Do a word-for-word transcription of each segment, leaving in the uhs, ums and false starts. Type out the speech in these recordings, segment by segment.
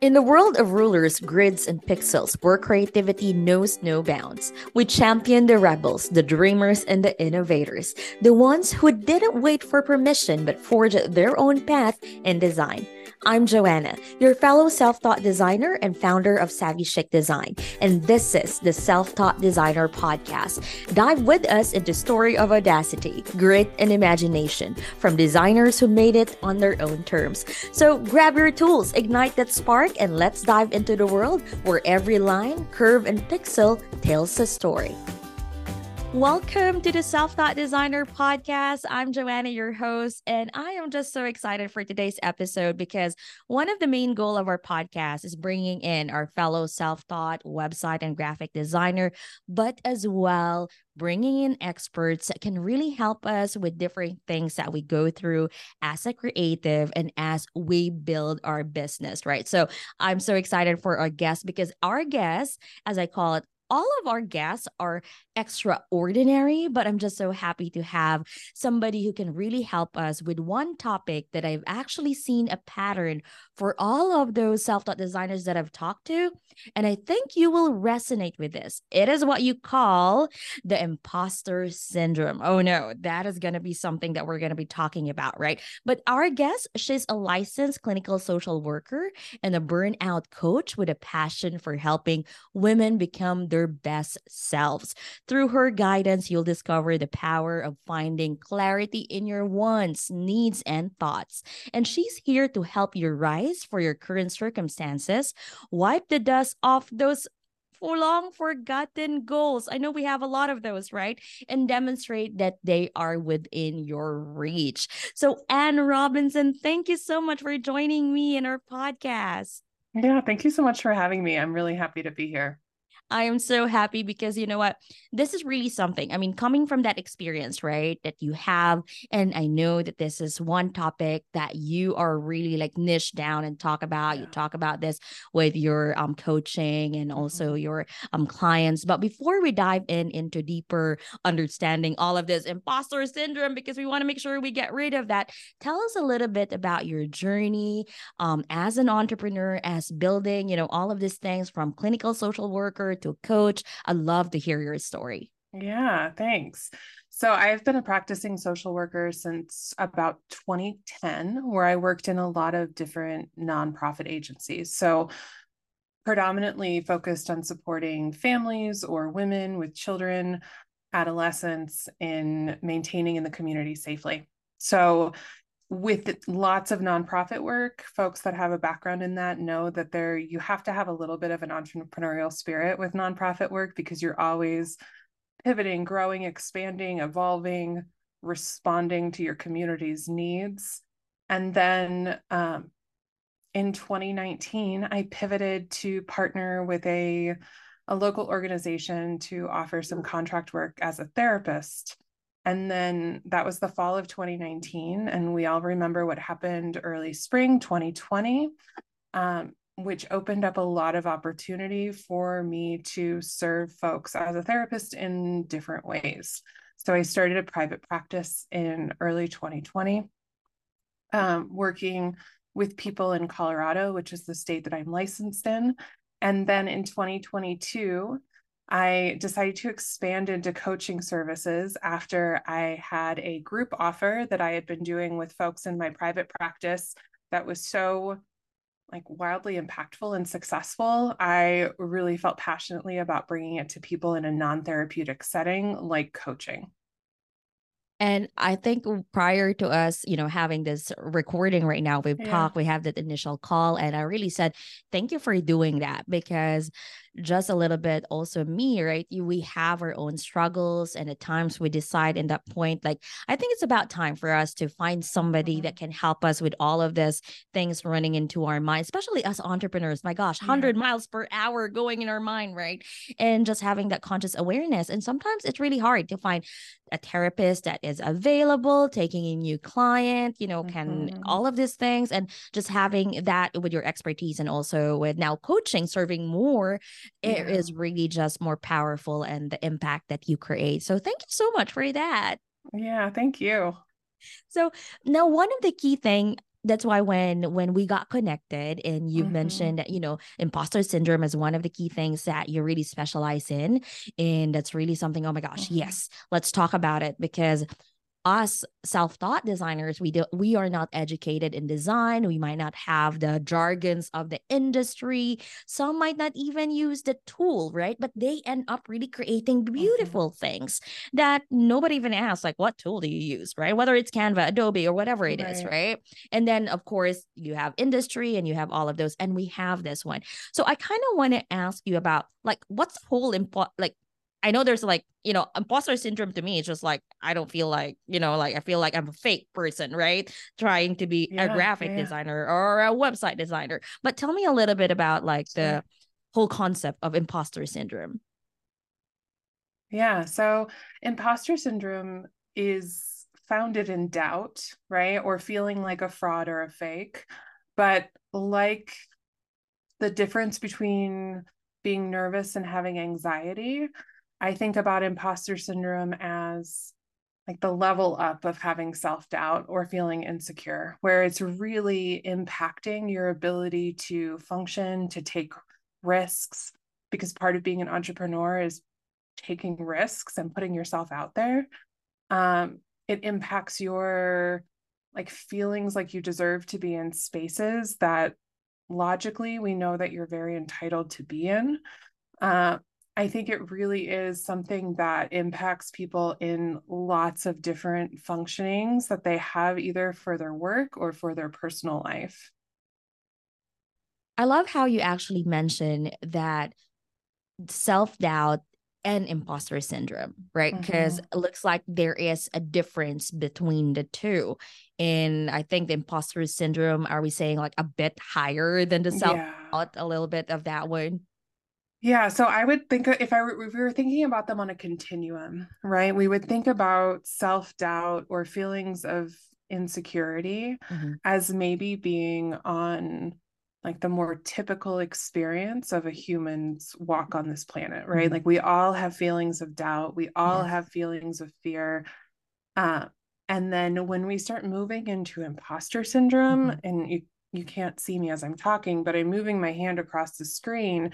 In the world of rulers, grids, and pixels, where creativity knows no bounds, we champion the rebels, the dreamers, and the innovators, the ones who didn't wait for permission but forged their own path in design. I'm Joanna, your fellow self taught designer and founder of Savvy Chic Design, and this is the Self Taught Designer Podcast. Dive with us into story of audacity, grit, and imagination from designers who made it on their own terms. So grab your tools, ignite that spark, and let's dive into the world where every line, curve, and pixel tells a story. Welcome to the Self Thought Designer Podcast. I'm Joanna, your host, and I am just so excited for today's episode because one of the main goal of our podcast is bringing in our fellow self-taught website and graphic designer, but as well bringing in experts that can really help us with different things that we go through as a creative and as we build our business, right? So I'm so excited for our guests because our guests, as I call it, all of our guests are extraordinary, but I'm just so happy to have somebody who can really help us with one topic that I've actually seen a pattern for all of those self-taught designers that I've talked to. And I think you will resonate with this. It is what you call the imposter syndrome. Oh no, that is going to be something that we're going to be talking about, right? But our guest, she's a licensed clinical social worker and a burnout coach with a passion for helping women become their best selves. Through her guidance, you'll discover the power of finding clarity in your wants, needs, and thoughts. And she's here to help you rise for your current circumstances, wipe the dust off those for long forgotten goals. I know we have a lot of those, right? And demonstrate that they are within your reach. So, Anne Robinson, thank you so much for joining me in our podcast. Yeah, thank you so much for having me. I'm really happy to be here. I am so happy because you know what? This is really something. I mean, coming from that experience, right, that you have, and I know that this is one topic that you are really like niche down and talk about. You Yeah. talk about this with your um coaching and also Mhm. your um clients. But before we dive in into deeper understanding all of this imposter syndrome, because we want to make sure we get rid of that, tell us a little bit about your journey um as an entrepreneur, as building, you know, all of these things from clinical social worker to coach. I'd love to hear your story. Yeah, thanks. So I've been a practicing social worker since about twenty ten, where I worked in a lot of different nonprofit agencies. So predominantly focused on supporting families or women with children, adolescents in maintaining in the community safely. So with lots of nonprofit work, folks that have a background in that know that there you have to have a little bit of an entrepreneurial spirit with nonprofit work because you're always pivoting, growing, expanding, evolving, responding to your community's needs. And then um, in twenty nineteen, I pivoted to partner with a, a local organization to offer some contract work as a therapist. And then that was the fall of twenty nineteen. And we all remember what happened early spring twenty twenty, um, which opened up a lot of opportunity for me to serve folks as a therapist in different ways. So I started a private practice in early twenty twenty, um, working with people in Colorado, which is the state that I'm licensed in. And then in twenty twenty-two, I decided to expand into coaching services after I had a group offer that I had been doing with folks in my private practice that was so like wildly impactful and successful. I really felt passionately about bringing it to people in a non-therapeutic setting like coaching. And I think prior to us, you know, having this recording right now, we've Yeah. talked, we have that initial call, and I really said, thank you for doing that because just a little bit also me, right? You, we have our own struggles, and at times we decide in that point, like, I think it's about time for us to find somebody Mhm. that can help us with all of this things running into our mind, especially as entrepreneurs. My gosh, Yeah. one hundred miles per hour going in our mind, right? And just having that conscious awareness. And sometimes it's really hard to find a therapist that is available, taking a new client, you know, can Mhm. all of these things, and just having that with your expertise and also with now coaching, serving more, it Yeah. is really just more powerful and the impact that you create. So thank you so much for that. Yeah. Thank you. So now one of the key thing that's why when when we got connected and you've Mm-hmm. mentioned that, you know, imposter syndrome is one of the key things that you really specialize in. And that's really something, oh my gosh, Mm-hmm. yes, let's talk about it. Because us self-taught designers, we do we are not educated in design. We might not have the jargons of the industry. Some might not even use the tool, right? But they end up really creating Mm-hmm. beautiful things that nobody even asks, like, what tool do you use, right? Whether it's Canva, Adobe, or whatever it is, Right. right? And then of course you have industry and you have all of those, and we have this one. So I kind of want to ask you about, like, what's the whole impo- like, I know there's like, you know, imposter syndrome to me. It's just like, I don't feel like, you know, like I feel like I'm a fake person, right? Trying to be a Yeah. Yeah. graphic Yeah. designer or a website designer. But tell me a little bit about like Sure. the whole concept of imposter syndrome. Yeah. So imposter syndrome is founded in doubt, right? Or feeling like a fraud or a fake. But like the difference between being nervous and having anxiety, I think about imposter syndrome as like the level up of having self-doubt or feeling insecure, where it's really impacting your ability to function, to take risks, because part of being an entrepreneur is taking risks and putting yourself out there. Um, it impacts your like feelings like you deserve to be in spaces that logically we know that you're very entitled to be in. Uh, I think it really is something that impacts people in lots of different functionings that they have either for their work or for their personal life. I love how you actually mentioned that self doubt and imposter syndrome, right? Because Mm-hmm. it looks like there is a difference between the two. And I think the imposter syndrome, are we saying like a bit higher than the self Yeah. doubt, a little bit of that one? Yeah, so I would think if I were, if we were thinking about them on a continuum, right? We would think about self-doubt or feelings of insecurity Mm-hmm. as maybe being on like the more typical experience of a human's walk on this planet, right? Mm-hmm. Like we all have feelings of doubt, we all Yes. have feelings of fear. Uh, and then when we start moving into imposter syndrome, Mm-hmm. and you you can't see me as I'm talking, but I'm moving my hand across the screen,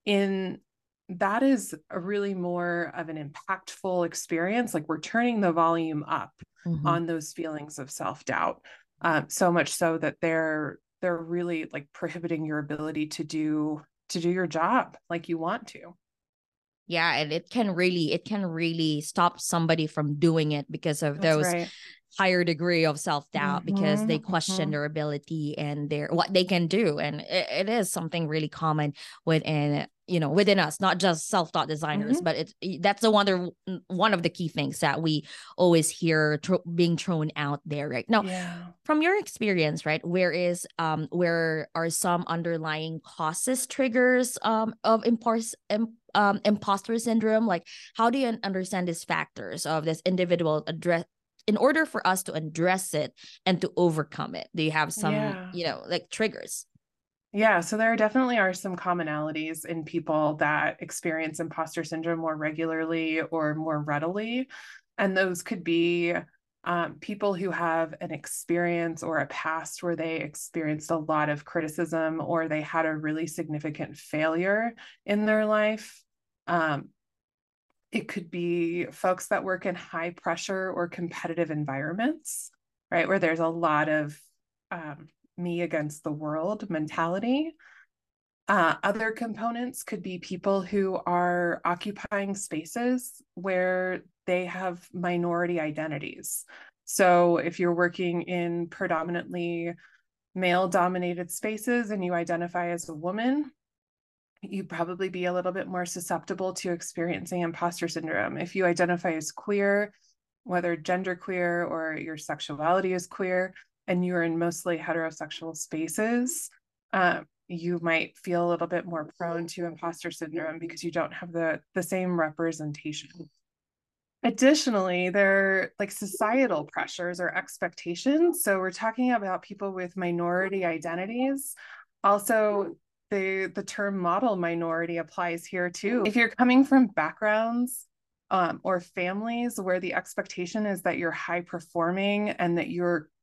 in that is a really more of an impactful experience. Like we're turning the volume up Mm-hmm. on those feelings of self-doubt. Um, so much so that they're they're really like prohibiting your ability to do to do your job like you want to. Yeah, and it can really it can really stop somebody from doing it because of That's those right. higher degree of self-doubt, because Mm-hmm, they question mm-hmm. their ability and their what they can do. And it, it is something really common within, you know, within us, not just self-taught designers, Mm-hmm. but it's that's the one one of the key things that we always hear tro- being thrown out there right now. Yeah. From your experience, right, where is um where are some underlying causes, triggers um of impars- im- um, imposter syndrome? Like, how do you understand these factors of this individual address in order for us to address it and to overcome it? Do you have some, Yeah. you know, like triggers? Yeah, so there definitely are some commonalities in people that experience imposter syndrome more regularly or more readily. And those could be um, people who have an experience or a past where they experienced a lot of criticism or they had a really significant failure in their life. Um, it could be folks that work in high pressure or competitive environments, right? Where there's a lot of um, me against the world mentality. Uh, other components could be people who are occupying spaces where they have minority identities. So if you're working in predominantly male dominated spaces and you identify as a woman, you'd probably be a little bit more susceptible to experiencing imposter syndrome. If you identify as queer, whether gender queer or your sexuality is queer, and you're in mostly heterosexual spaces, uh, you might feel a little bit more prone to imposter syndrome because you don't have the, the same representation. Additionally, there are like societal pressures or expectations. So we're talking about people with minority identities. Also, the the term model minority applies here too. If you're coming from backgrounds um, or families where the expectation is that you're high performing and that you're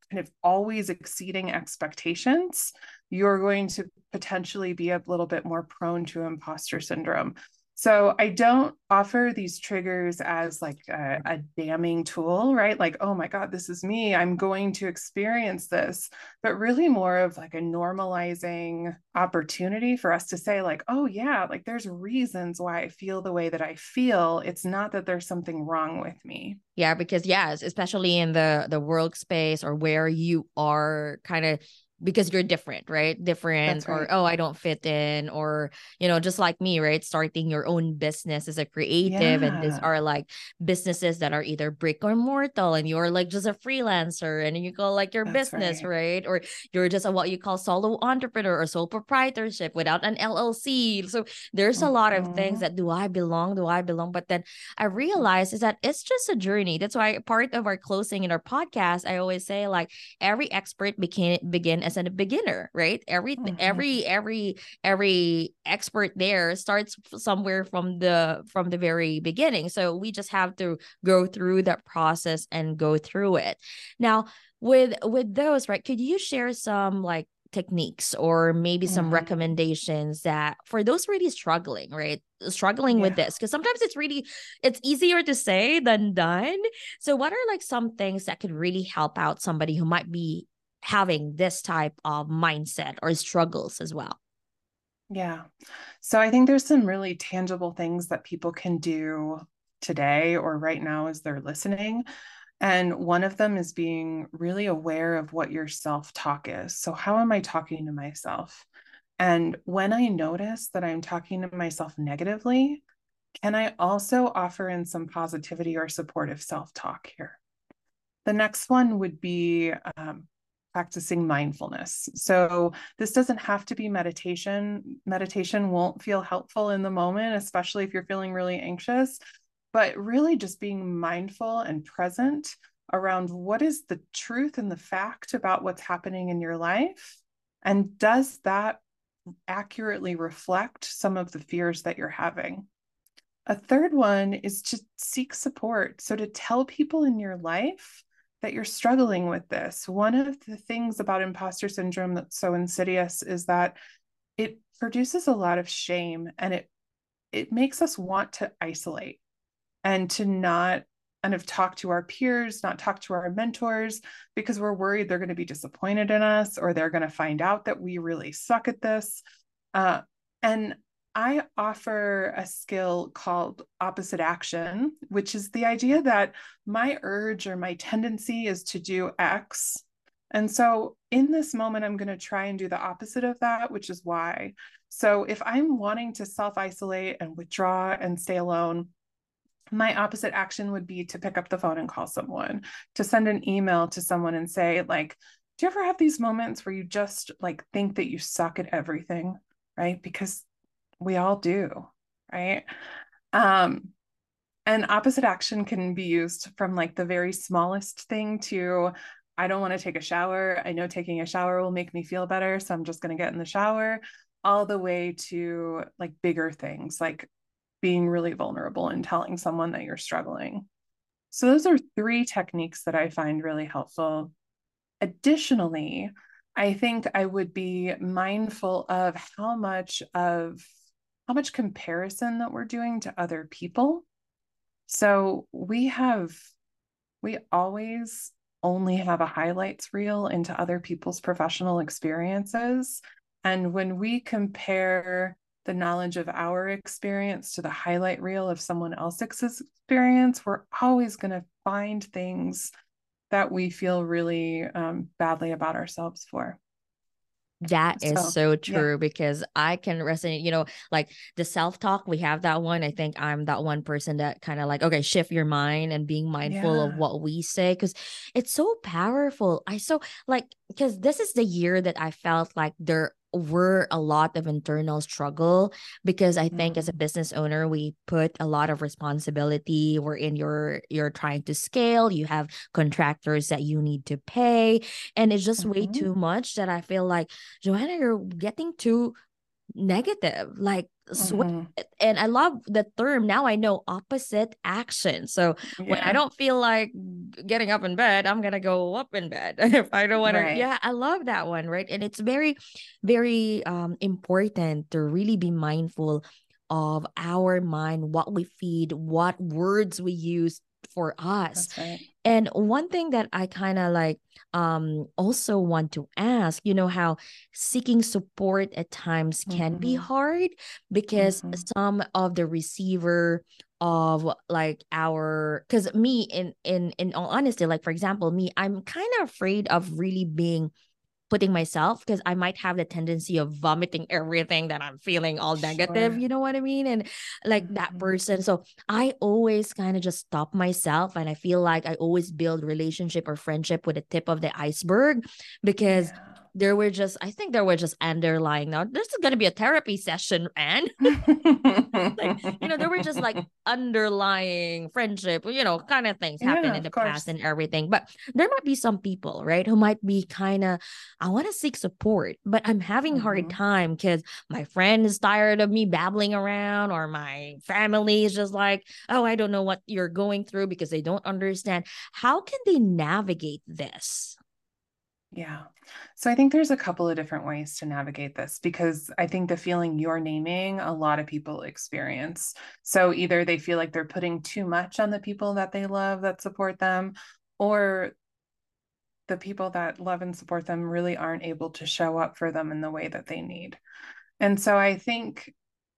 kind of always exceeding expectations, you're going to potentially be a little bit more prone to imposter syndrome. So I don't offer these triggers as like a, a damning tool, right? Like, oh my God, this is me. I'm going to experience this, but really more of like a normalizing opportunity for us to say like, oh yeah, like there's reasons why I feel the way that I feel. It's not that there's something wrong with me. Yeah, because yes, especially in the the workspace or where you are kind of, because you're different, right? Different, That's or right. oh, I don't fit in, or you know, just like me, right? Starting your own business as a creative, and these Yeah, are like businesses that are either brick or mortar, and you're like just a freelancer, and you go like your that's business, right. right? Or you're just a what you call solo entrepreneur or sole proprietorship without an L L C. So there's a lot of things Mhm. that do I belong? Do I belong? But then I realize is that it's just a journey. That's why part of our closing in our podcast, I always say like every expert begin begin as a beginner, right? Every Mhm. every every every expert there starts somewhere from the from the very beginning. So we just have to go through that process and go through it. Now, with with those, right? Could you share some like techniques or maybe some Mhm. recommendations that for those really struggling, right? Struggling with Yeah. this, because sometimes it's really it's easier to say than done. So what are like some things that could really help out somebody who might be having this type of mindset or struggles as well? Yeah. So I think there's some really tangible things that people can do today or right now as they're listening. And one of them is being really aware of what your self talk is. So, how am I talking to myself? And when I notice that I'm talking to myself negatively, can I also offer in some positivity or supportive self talk here? The next one would be um, practicing mindfulness. So, this doesn't have to be meditation. Meditation won't feel helpful in the moment, especially if you're feeling really anxious, but really just being mindful and present around what is the truth and the fact about what's happening in your life. And does that accurately reflect some of the fears that you're having? A third one is to seek support. So, to tell people in your life that you're struggling with this. One of the things about imposter syndrome that's so insidious is that it produces a lot of shame, and it it makes us want to isolate and to not kind of talk to our peers, not talk to our mentors, because we're worried they're going to be disappointed in us or they're going to find out that we really suck at this. Uh, and I offer a skill called opposite action, which is the idea that my urge or my tendency is to do X. And so in this moment, I'm going to try and do the opposite of that, which is Y. So if I'm wanting to self isolate and withdraw and stay alone, my opposite action would be to pick up the phone and call someone, to send an email to someone and say, like, do you ever have these moments where you just like think that you suck at everything, right? Because we all do, right? Um, and opposite action can be used from like the very smallest thing to, I don't want to take a shower. I know taking a shower will make me feel better, so I'm just going to get in the shower, all the way to like bigger things like being really vulnerable and telling someone that you're struggling. So, those are three techniques that I find really helpful. Additionally, I think I would be mindful of how much of how much comparison that we're doing to other people. So we have we always only have a highlights reel into other people's professional experiences. And when we compare the knowledge of our experience to the highlight reel of someone else's experience, we're always going to find things that we feel really um, badly about ourselves for. That is So, so yeah. true because I can resonate, you know, like the self-talk, we have that one. I think I'm that one person that kind of like, okay, shift your mind and being mindful of Yeah. what we say because it's so powerful. I so like, because this is the year that I felt like there were a lot of internal struggle because I think as a Mm-hmm. business owner, we put a lot of responsibility. We're in your, you're trying to scale, you have contractors that you need to pay. And it's just way Mm-hmm. too much that I feel like, Joanna, you're getting too negative, like switch Mm-hmm. it. And I love the term. Now I know opposite action. So when I Yeah. don't feel like getting up in bed, I'm gonna go up in bed. If I don't want to, Right. yeah, I love that one, right? And it's very, very um important to really be mindful of our mind, what we feed, what words we use for us. That's right. And one thing that I kind of like um also want to ask, you know, how seeking support at times can be Mm-hmm. hard because Mm-hmm. some of the receiver of like our, because me in in in all honesty, like for example me, I'm kind of afraid of really being putting myself, because I might have the tendency of vomiting everything that I'm feeling all negative, Sure. you know what I mean? And like that Mm-hmm. person. So I always kind of just stop myself, and I feel like I always build relationship or friendship with the tip of the iceberg, because Yeah. there were just, I think there were just underlying. Now, this is going to be a therapy session, and like, you know, there were just like underlying friendship, you know, kind of things happen Yeah, in of the past course. and everything. But there might be some people, right, who might be kind of, I want to seek support, but I'm having a hard Mm-hmm. time because my friend is tired of me babbling around, or my family is just like, oh, I don't know what you're going through, because they don't understand. How can they navigate this? Yeah. So I think there's a couple of different ways to navigate this, because I think the feeling you're naming, a lot of people experience. So either they feel like they're putting too much on the people that they love that support them, or the people that love and support them really aren't able to show up for them in the way that they need. And so I think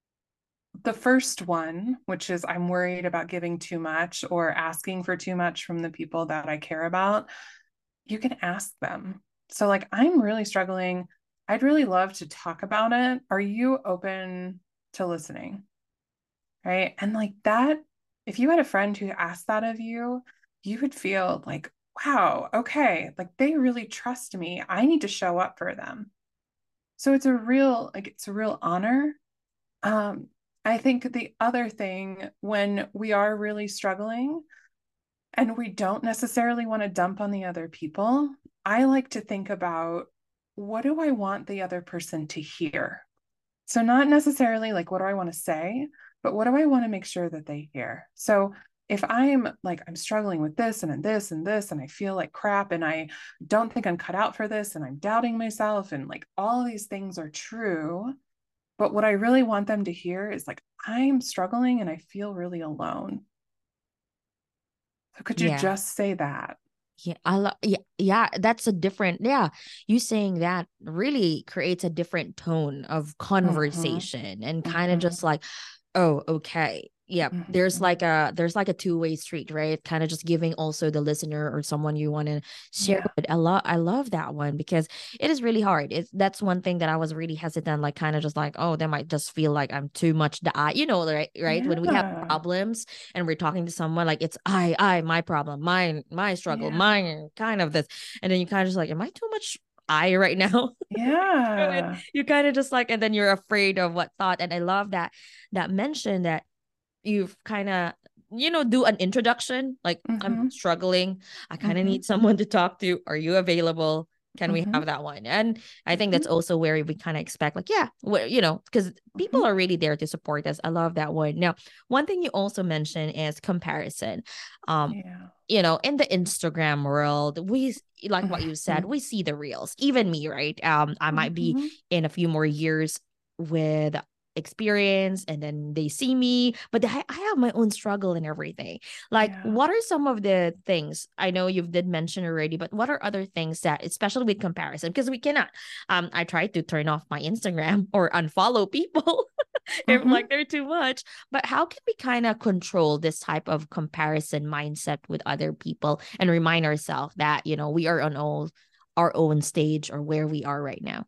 the first one, which is I'm worried about giving too much or asking for too much from the people that I care about, you can ask them. So, like, I'm really struggling. I'd really love to talk about it. Are you open to listening? Right. And like that, if you had a friend who asked that of you, you would feel like, wow, okay, like they really trust me. I need to show up for them. So it's a real, like, it's a real honor. Um, I think the other thing, when we are really struggling and we don't necessarily want to dump on the other people, I like to think about, what do I want the other person to hear? So, not necessarily like, what do I want to say, but what do I want to make sure that they hear? So, if I'm like, I'm struggling with this and, and this and this, and I feel like crap, and I don't think I'm cut out for this, and I'm doubting myself, and like all these things are true, but what I really want them to hear is like, I'm struggling and I feel really alone. So, could you Yeah. just say that? Yeah, I love. Yeah, yeah. That's a different. Yeah, you saying that really creates a different tone of Mm-hmm. conversation, and kind of Mm-hmm. just like, oh, okay. Yeah, there's Mm-hmm. like a there's like a two-way street, right? Kind of just giving also the listener or someone you want to share Yeah. with. I love I love that one, because it is really hard. It's That's one thing that I was really hesitant, like kind of just like, oh, they might just feel like I'm too much the I, you know, right? Right. When we have Yeah. problems and we're talking to someone, like it's I, I, my problem, mine, my struggle, Yeah. mine, kind of this. And then you kind of just like, am I too much I right now? And Yeah. you kind of just like, and then you're afraid of what thought. And I love that that mention that you've kind of, you know, do an introduction, like, I'm Mm-hmm. struggling, I kind of Mm-hmm. need someone to talk to, are you available, can we Mm-hmm. have that one? And I think Mm-hmm. that's also where we kind of expect, like, yeah, well, you know, because Mm-hmm. people are really there to support us. I love that one. Now, one thing you also mentioned is comparison. um Yeah. you know, in the Instagram world, we, like what you said, Mm-hmm. we see the reels. Even me, right? um I might be Mm-hmm. in a few more years with experience, and then they see me, but I, I have my own struggle and everything. Like, Yeah. what are some of the things, I know you've did mention already, but what are other things that, especially with comparison, because we cannot, um I try to turn off my Instagram or unfollow people if Mm-hmm. like they're too much. But how can we kind of control this type of comparison mindset with other people, and remind ourselves that, you know, we are on all our own stage, or where we are right now?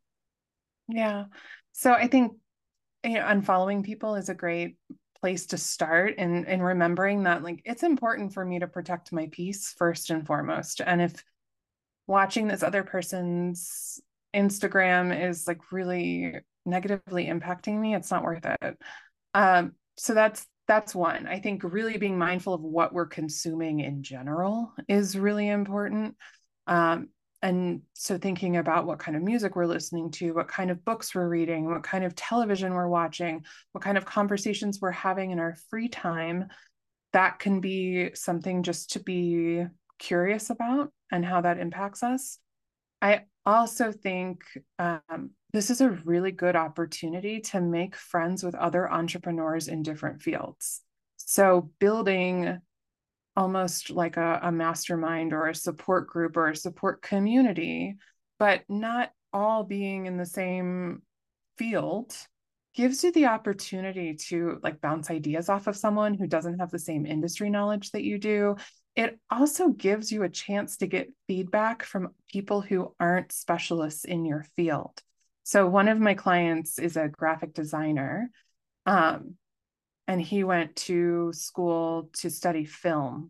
Yeah. So I think, you know, unfollowing people is a great place to start, and and remembering that, like, it's important for me to protect my peace first and foremost. And if watching this other person's Instagram is like really negatively impacting me, it's not worth it. Um, so that's that's one. I think really being mindful of what we're consuming in general is really important. Um, and so thinking about what kind of music we're listening to, what kind of books we're reading, what kind of television we're watching, what kind of conversations we're having in our free time, that can be something just to be curious about and how that impacts us. I also think um, this is a really good opportunity to make friends with other entrepreneurs in different fields. So building almost like a, a mastermind or a support group or a support community, but not all being in the same field, gives you the opportunity to like bounce ideas off of someone who doesn't have the same industry knowledge that you do. It also gives you a chance to get feedback from people who aren't specialists in your field. So one of my clients is a graphic designer, um, and he went to school to study film.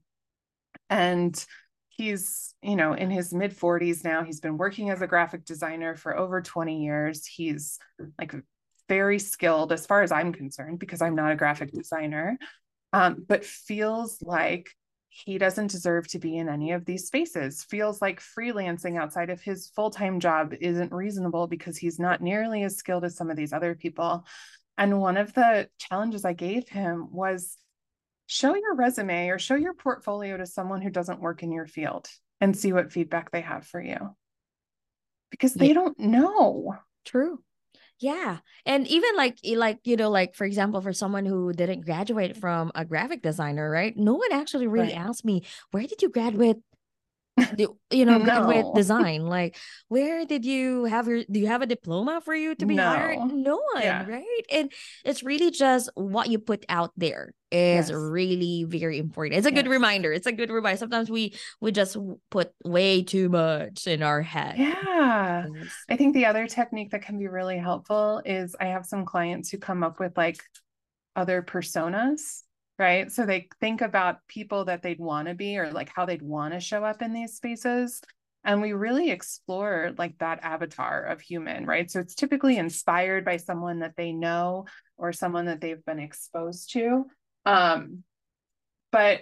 And he's, you know, in his mid forties now. He's been working as a graphic designer for over twenty years. He's like very skilled as far as I'm concerned, because I'm not a graphic designer, um, but feels like he doesn't deserve to be in any of these spaces, feels like freelancing outside of his full-time job isn't reasonable because he's not nearly as skilled as some of these other people. And one of the challenges I gave him was show your resume or show your portfolio to someone who doesn't work in your field and see what feedback they have for you, because Yeah, they don't know. true. Yeah. And even like e- like you know like for example, for someone who didn't graduate from a graphic designer, right? No one actually really Right. asked me, where did you graduate the you know graduate No, design, like where did you have your do you have a diploma for you to be hired? no. No one, Yeah. right? And it's really just what you put out there is Yes. really very important. It's a good Yes. reminder. It's a good reminder. Sometimes we we just put way too much in our head. Yeah. Yes. I think the other technique that can be really helpful is I have some clients who come up with like other personas, right? So they think about people that they'd want to be or like how they'd want to show up in these spaces. And we really explore like that avatar of human, right? So it's typically inspired by someone that they know or someone that they've been exposed to. Um, but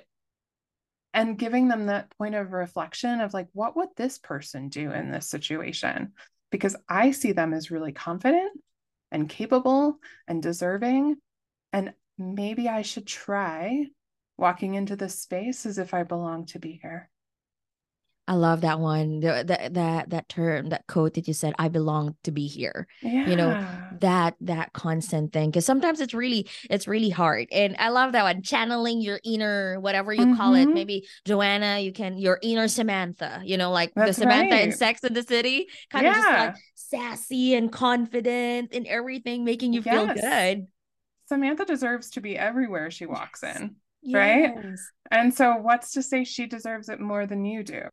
and giving them that point of reflection of like, what would this person do in this situation? Because I see them as really confident and capable and deserving. And maybe I should try walking into this space as if I belong to be here. I love that one. The, the, that that term, that quote that you said, I belong to be here. You know, Yeah. that that constant thing. Because sometimes it's really, it's really hard. And I love that one. Channeling your inner, whatever you call it. Mm-hmm. Maybe Joanna, you can your inner Samantha, you know, like the That's Samantha in right. Sex and the City, kind of just like Yeah. sassy and confident in everything, making you feel Yes. good. Samantha deserves to be everywhere she walks Yes. in, right? Yes. And so what's to say she deserves it more than you do?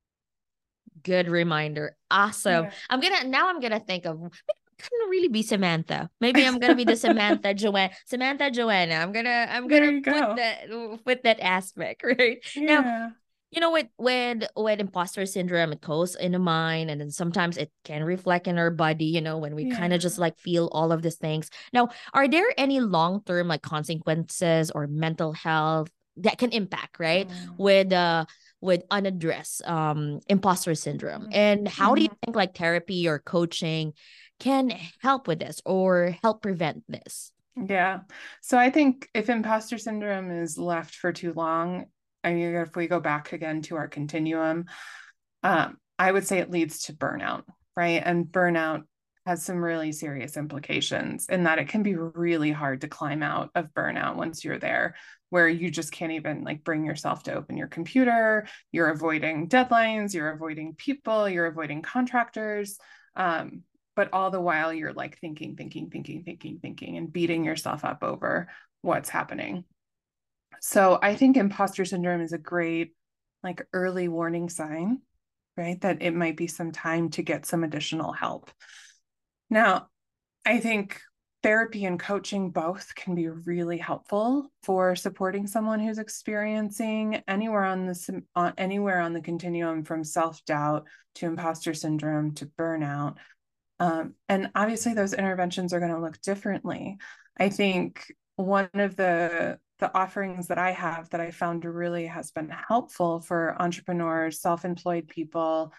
Good reminder. Awesome. Yeah. I'm gonna now I'm gonna think of gonna really be Samantha. Maybe I'm gonna be the Samantha Joanna. Samantha Joanna. I'm gonna I'm There gonna you put go. that put that aspect, right? Now, Yeah. you know, with with with imposter syndrome, it goes in the mind, and then sometimes it can reflect in our body, you know, when we kind of Yeah. just like feel all of these things. Now, are there any long-term like consequences or mental health that can impact, right? Mm. With uh with unaddressed um imposter syndrome. And how do you Mm-hmm. think like therapy or coaching can help with this or help prevent this? Yeah. So I think if imposter syndrome is left for too long, I mean, if we go back again to our continuum, um, I would say it leads to burnout, right? And burnout has some really serious implications in that it can be really hard to climb out of burnout once you're there, where you just can't even like bring yourself to open your computer. You're avoiding deadlines, you're avoiding people, you're avoiding contractors. Um, but all the while you're like thinking, thinking, thinking, thinking, thinking, and beating yourself up over what's happening. So I think imposter syndrome is a great like early warning sign, right? That it might be some time to get some additional help. Now, I think therapy and coaching both can be really helpful for supporting someone who's experiencing anywhere on the uh, anywhere on the continuum from self-doubt to imposter syndrome to burnout. Um, and obviously those interventions are going to look differently. I think one of the the offerings that I have that I found really has been helpful for entrepreneurs, self-employed people,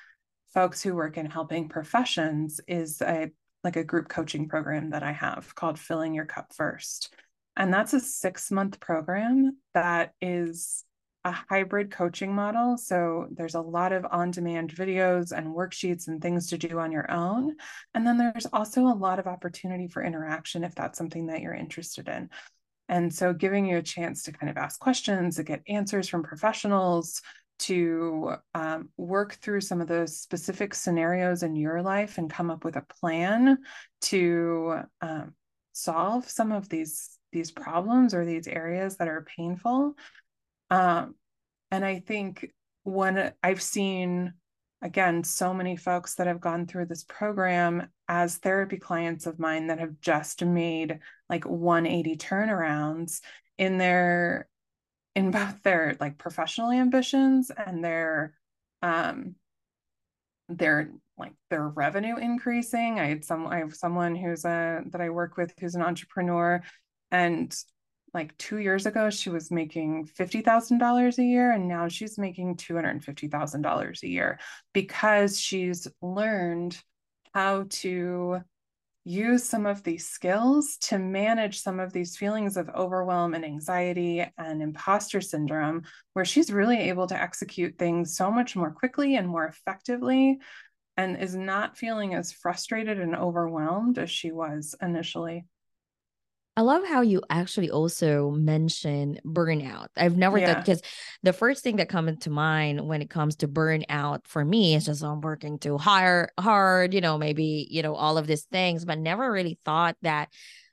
folks who work in helping professions is a like a group coaching program that I have called Filling Your Cup First. And that's a six month program that is a hybrid coaching model. So there's a lot of on-demand videos and worksheets and things to do on your own. And then there's also a lot of opportunity for interaction if that's something that you're interested in. And so giving you a chance to kind of ask questions, to get answers from professionals, to um, work through some of those specific scenarios in your life and come up with a plan to um, solve some of these, these problems or these areas that are painful. Um, and I think when I've seen, again, so many folks that have gone through this program as therapy clients of mine that have just made like one eighty turnarounds in their, in both their like professional ambitions and their, um, their like their revenue increasing. I had some, I have someone who's a, that I work with who's an entrepreneur, and like two years ago, she was making fifty thousand dollars a year, and now she's making two hundred fifty thousand dollars a year because she's learned how to use some of these skills to manage some of these feelings of overwhelm and anxiety and imposter syndrome, where she's really able to execute things so much more quickly and more effectively, and is not feeling as frustrated and overwhelmed as she was initially. I love how you actually also mention burnout. I've never thought, Yeah. because the first thing that comes to mind when it comes to burnout for me is just, oh, I'm working too hard, hard, you know, maybe, you know, all of these things, but never really thought that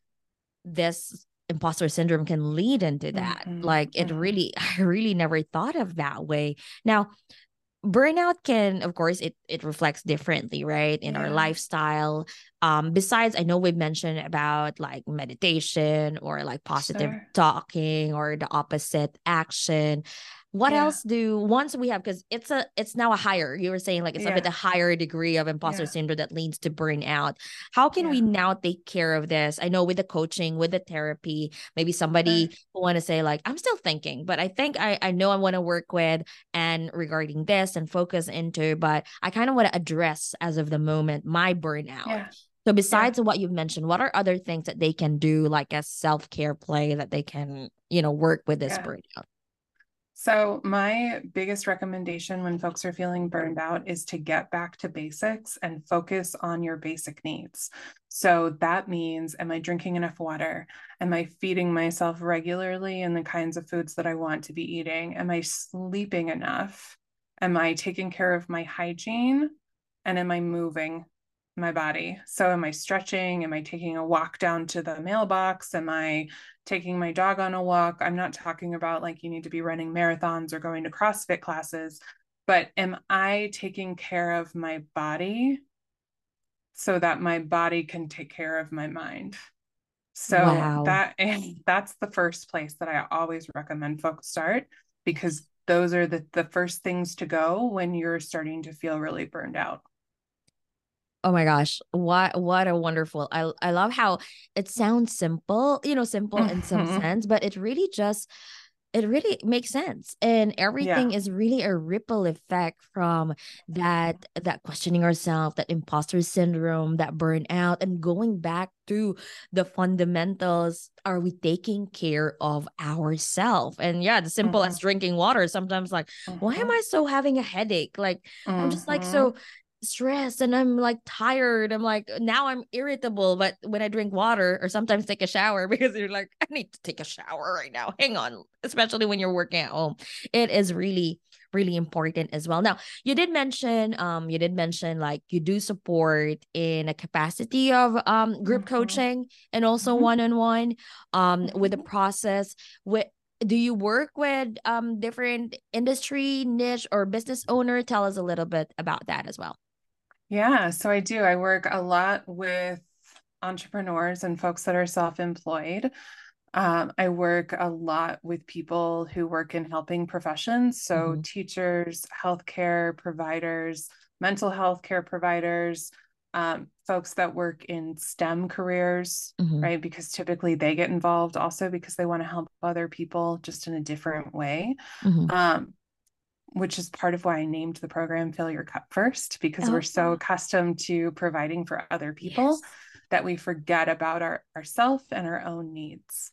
this imposter syndrome can lead into that. Mm-hmm. Like it Mm-hmm. really, I really never thought of that way. Now, burnout can, of course, it it reflects differently, right, in our Yeah. lifestyle. Um besides, I know we mentioned about like meditation or like positive Sure. talking or the opposite action. What Yeah. else do, once we have, because it's a it's now a higher, you were saying like it's a bit Yeah. a higher degree of imposter Yeah. syndrome that leads to burnout. How can Yeah. we now take care of this? I know with the coaching, with the therapy, maybe Sure. somebody who want to say like, I'm still thinking, but I think i i know I want to work with and regarding this and focus into, but I kind of want to address as of the moment my burnout. Yeah. So Yeah. besides what you've mentioned, what are other things that they can do like a self-care play that they can, you know, work with this Yeah. burnout? So my biggest recommendation when folks are feeling burned out is to get back to basics and focus on your basic needs. So that means, am I drinking enough water? Am I feeding myself regularly in the kinds of foods that I want to be eating? Am I sleeping enough? Am I taking care of my hygiene? And am I moving my body? So am I stretching? Am I taking a walk down to the mailbox? Am I taking my dog on a walk? I'm not talking about like you need to be running marathons or going to CrossFit classes, but am I taking care of my body so that my body can take care of my mind? So Wow. that and that's the first place that I always recommend folks start, because those are the, the first things to go when you're starting to feel really burned out. Oh my gosh, what what a wonderful. I I love how it sounds simple, you know, simple in some Mm-hmm. sense, but it really just it really makes sense. And Yeah. everything is really a ripple effect from that that questioning ourselves, that imposter syndrome, that burnout, and going back to the fundamentals. Are we taking care of ourselves? And yeah, the simple Mm-hmm. as drinking water. Sometimes like, why am Mm-hmm. I so having a headache? Like I'm just like Mm-hmm. so stressed and I'm like tired. I'm like now I'm irritable. But when I drink water or sometimes take a shower, because you're like, I need to take a shower right now. Hang on. Especially when you're working at home. It is really, really important as well. Now, you did mention, um, you did mention like you do support in a capacity of um group Mm-hmm. coaching and also Mm-hmm. one-on-one um with the Mm-hmm. process. With do you work with um different industry niche or business owner? Tell us a little bit about that as well. Yeah, so I do. I work a lot with entrepreneurs and folks that are self-employed. Um, I work a lot with people who work in helping professions, so Mm-hmm. teachers, healthcare providers, mental health care providers, um, folks that work in STEM careers, Mm-hmm. right? Because typically they get involved also because they want to help other people just in a different way. Mm-hmm. Um, which is part of why I named the program Fill Your Cup First, because we're so Oh, accustomed to providing for other people yes. that we forget about our ourself and our own needs.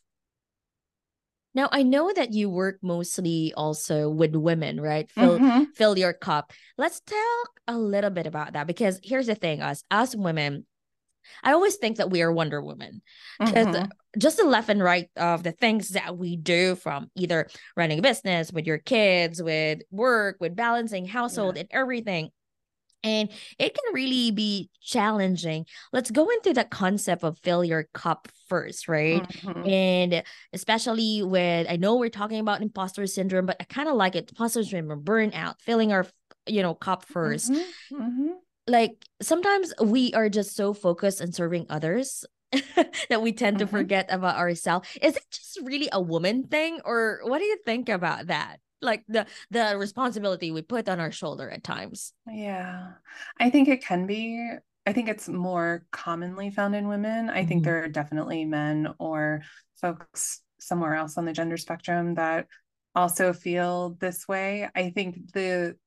Now I know that you work mostly also with women, right? Fill Mm-hmm. fill your cup. Let's talk a little bit about that because here's the thing, us as women, I always think that we are Wonder Woman because Mm-hmm. just the left and right of the things that we do, from either running a business with your kids, with work, with balancing Yeah. household and everything. And it can really be challenging. Let's go into the concept of fill your cup first, right? Mm-hmm. And especially with, I know we're talking about imposter syndrome, but I kind of like it, imposter syndrome, burnout, filling our, you know, cup first. Mm-hmm. Mm-hmm. Like sometimes we are just so focused on serving others that we tend to Mm-hmm. forget about ourselves. Is it just really a woman thing, or what do you think about that? Like the the responsibility we put on our shoulder at times. Yeah, I think it can be. I think it's more commonly found in women. I think Mhm. there are definitely men or folks somewhere else on the gender spectrum that also feel this way. I think the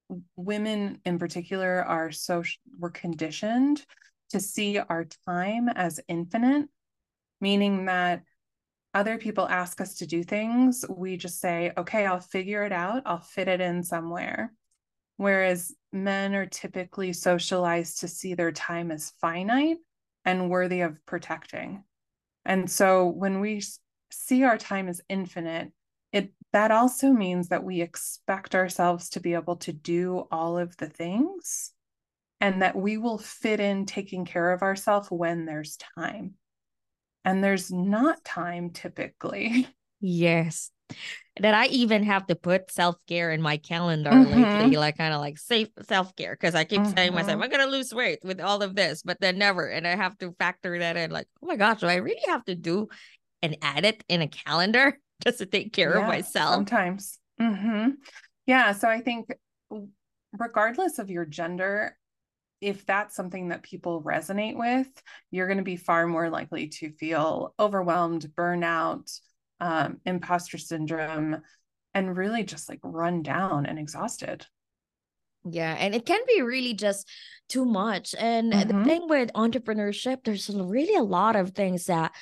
women in particular are so we're conditioned to see our time as infinite, meaning that other people ask us to do things, we just say, okay, I'll figure it out, I'll fit it in somewhere. Whereas men are typically socialized to see their time as finite and worthy of protecting. And so when we see our time as infinite, it that also means that we expect ourselves to be able to do all of the things and that we will fit in taking care of ourselves when there's time. And there's not time typically. Yes. That I even have to put self care in my calendar lately, Mm-hmm. like kind of like safe self care, because I keep saying to myself, Mm-hmm. I'm gonna lose weight with all of this, but then never. And I have to factor that in, like, oh my gosh, do I really have to do and add it in a calendar just to take care of Yeah, myself? sometimes. Mm-hmm. Yeah, so I think regardless of your gender, if that's something that people resonate with, you're going to be far more likely to feel overwhelmed, burnout, um, imposter syndrome, and really just like run down and exhausted. Yeah, and it can be really just too much. And the Mm-hmm. thing with entrepreneurship, there's really a lot of things that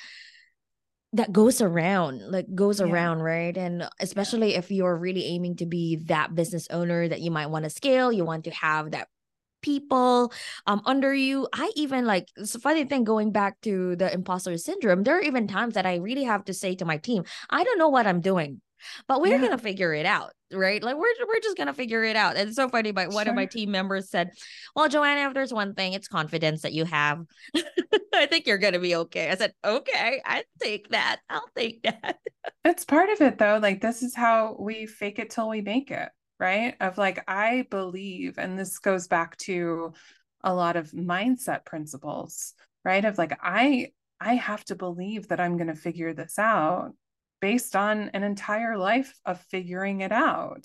that goes around, like goes Yeah, around, right? And yeah, especially if you're really aiming to be that business owner that you might want to scale, you want to have that people um under you. I even like, it's a funny thing, going back to the imposter syndrome, there are even times that I really have to say to my team, I don't know what I'm doing, but we're yeah, gonna figure it out, right? Like we're we're just gonna figure it out. And it's so funny, but one of my sure. team members said, well, Joanna, if there's one thing, it's confidence that you have. I think you're gonna be okay. I said, okay, I take that, I'll take that. It's part of it though. Like, this is how we fake it till we make it, right? Of like, I believe, and this goes back to a lot of mindset principles, right? Of like, I I have to believe that I'm going to figure this out based on an entire life of figuring it out.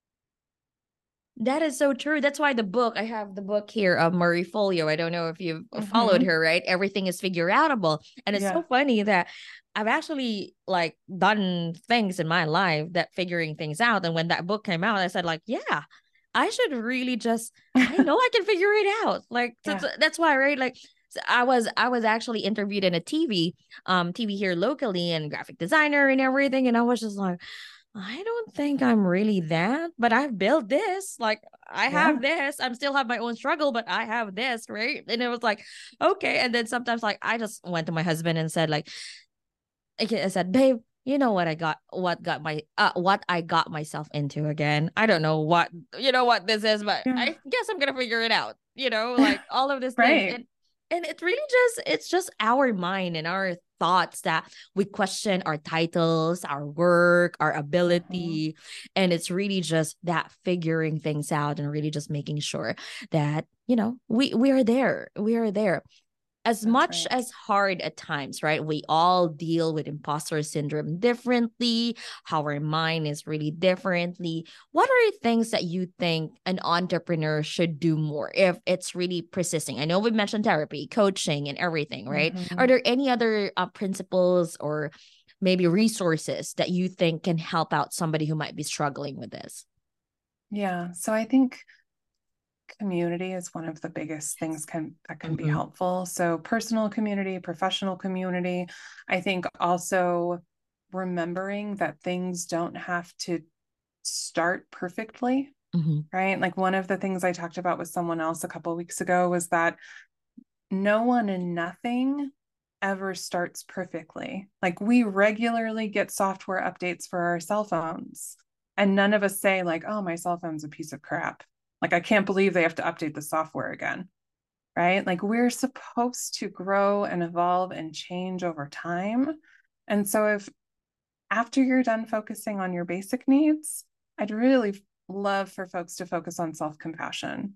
That is so true. That's why the book, I have the book here of Marie Folio. I don't know if you've followed Mm-hmm. her, right? Everything is figure outable. And it's so Yeah. funny that I've actually like done things in my life that figuring things out. And when that book came out, I said, like, yeah, I should really just, I know I can figure it out. Like so, Yeah. so that's why, right? Like so I was I was actually interviewed in a T V, um, T V here locally, and graphic designer and everything. And I was just like, I don't think I'm really that, but I've built this. Like I have Yeah. this. I'm still have my own struggle, but I have this, right? And it was like, okay. And then sometimes like I just went to my husband and said, like, okay, I said, babe, you know what I got what got my uh what I got myself into again. I don't know what you know what this is, but Yeah. I guess I'm gonna figure it out. You know, like all of these things. Right. And and it really just it's just our mind and our thoughts that we question our titles, our work, our Mm-hmm. ability. And it's really just that figuring things out and really just making sure that, you know, we we are there. We are there as That's much right. as hard at times, right? We all deal with imposter syndrome differently, how our mind is really differently. What are things that you think an entrepreneur should do more if it's really persisting? I know we mentioned therapy, coaching, and everything, right? Are Mm-hmm. there any other uh, principles or maybe resources that you think can help out somebody who might be struggling with this? Yeah. So I think community is one of the biggest things can that can be Mm-hmm. helpful. So personal community, professional community. I think also remembering that things don't have to start perfectly, Mm-hmm. right? Like one of the things I talked about with someone else a couple of weeks ago was that no one and nothing ever starts perfectly. Like we regularly get software updates for our cell phones, and none of us say like, "Oh, my cell phone's a piece of crap." Like I can't believe they have to update the software again, right? Like we're supposed to grow and evolve and change over time. And so if after you're done focusing on your basic needs, I'd really love for folks to focus on self-compassion.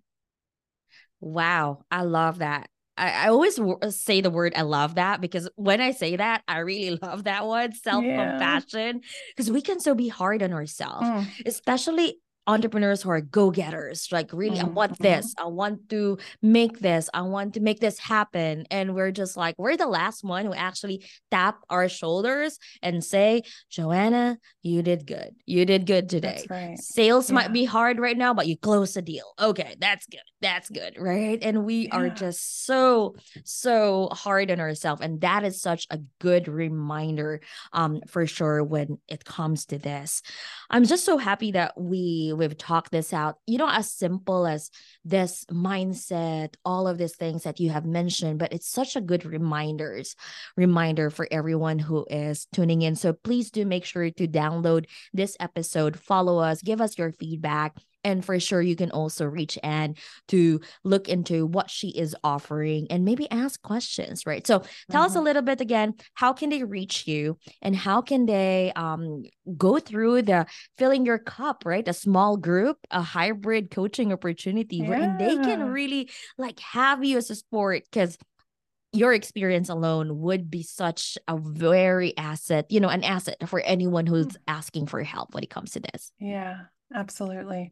Wow, I love that. I, I always w- say the word I love that because when I say that, I really love that one, Yeah. self-compassion, because we can so be hard on ourselves, Mm. especially entrepreneurs who are go-getters. Like, really, I want Mm-hmm. this. I want to make this. I want to make this happen. And we're just like, we're the last one who actually tap our shoulders and say, Joanna, you did good. You did good today. That's right. Sales might Yeah. be hard right now, but you close a deal. Okay, that's good. That's good, right? And we are Yeah. just so, so hard on ourselves. And that is such a good reminder, um, for sure, when it comes to this. I'm just so happy that we we've talked this out. You know, as simple as this mindset, all of these things that you have mentioned, but it's such a good reminders reminder for everyone who is tuning in. So please do make sure to download this episode, follow us, give us your feedback. And for sure, you can also reach Anne to look into what she is offering and maybe ask questions, right? So tell us a Mm-hmm. little bit again, how can they reach you and how can they um, go through the filling your cup, right? A small group, a hybrid coaching opportunity wherein they can Yeah. really like have you as a sport because your experience alone would be such a very asset, you know, an asset for anyone who's asking for help when it comes to this. Yeah, absolutely.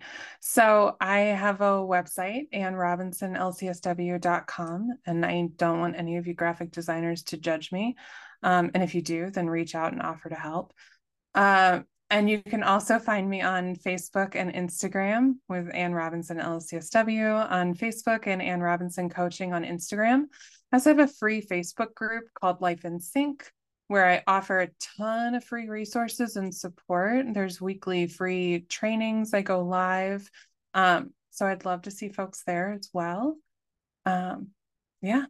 So I have a website, ann robinson l c s w dot com, and I don't want any of you graphic designers to judge me. Um, and if you do, then reach out and offer to help. Uh, and you can also find me on Facebook and Instagram with Ann Robinson L C S W on Facebook and Ann Robinson Coaching on Instagram. I also have a free Facebook group called Life in Sync, where I offer a ton of free resources and support. There's weekly free trainings. I go live. Um, so I'd love to see folks there as well. Um, yeah.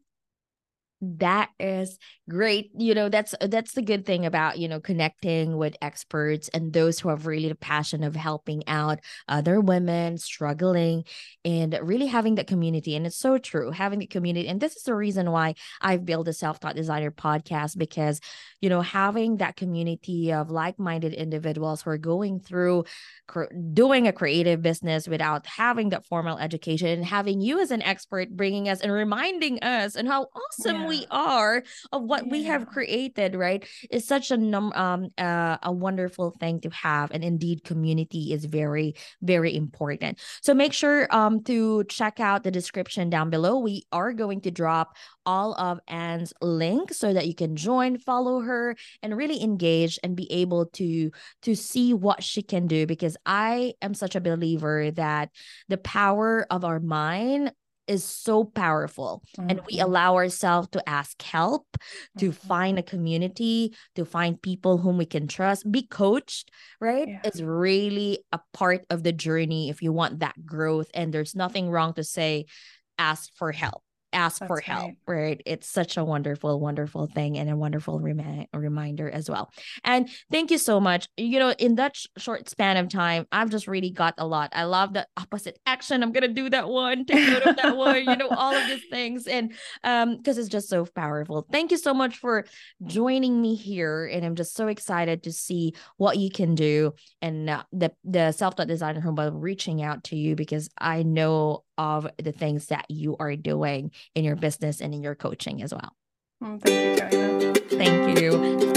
That is great. You know, that's that's the good thing about, you know, connecting with experts and those who have really the passion of helping out other women struggling and really having that community. And it's so true, having the community. And this is the reason why I've built a self-taught designer podcast because, you know, having that community of like-minded individuals who are going through cr- doing a creative business without having that formal education and having you as an expert bringing us and reminding us and how awesome Yeah. we are of what we Yeah. have created, right? Is such a num um uh, a wonderful thing to have. And indeed, community is very, very important. So make sure um to check out the description down below. We are going to drop all of Anne's links so that you can join, follow her, and really engage and be able to to see what she can do because I am such a believer that the power of our mind is so powerful and we Mm-hmm. allow ourselves to ask help, to Mm-hmm. find a community, to find people whom we can trust, be coached, right? Yeah. Is really a part of the journey if you want that growth. And there's nothing wrong to say, ask for help. Ask for That's help, right. right? It's such a wonderful, wonderful thing and a wonderful remi- reminder as well. And thank you so much. You know, in that sh- short span of time, I've just really got a lot. I love the opposite action. I'm gonna do that one. Take note of that one. You know, all of these things, and um, because it's just so powerful. Thank you so much for joining me here, and I'm just so excited to see what you can do. And uh, the the self taught designer home by reaching out to you because I know of the things that you are doing in your business and in your coaching as well. Well, thank you, Joanna. Thank you.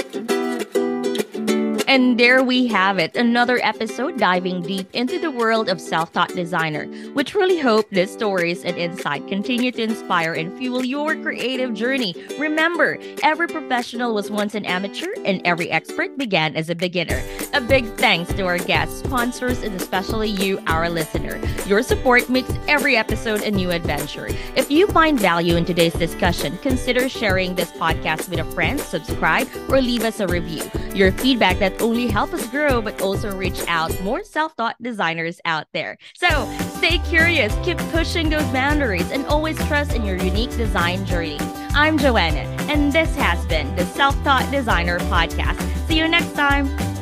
And there we have it, another episode diving deep into the world of self-taught designer. We truly hope these stories and insight continue to inspire and fuel your creative journey. Remember, every professional was once an amateur and every expert began as a beginner. A big thanks to our guests, sponsors, and especially you, our listener. Your support makes every episode a new adventure. If you find value in today's discussion, consider sharing this podcast with a friend, subscribe, or leave us a review. Your feedback not only helps us grow, but also reach out more self-taught designers out there. So stay curious, keep pushing those boundaries, and always trust in your unique design journey. I'm Joanna, and this has been the Self-Taught Designer Podcast. See you next time.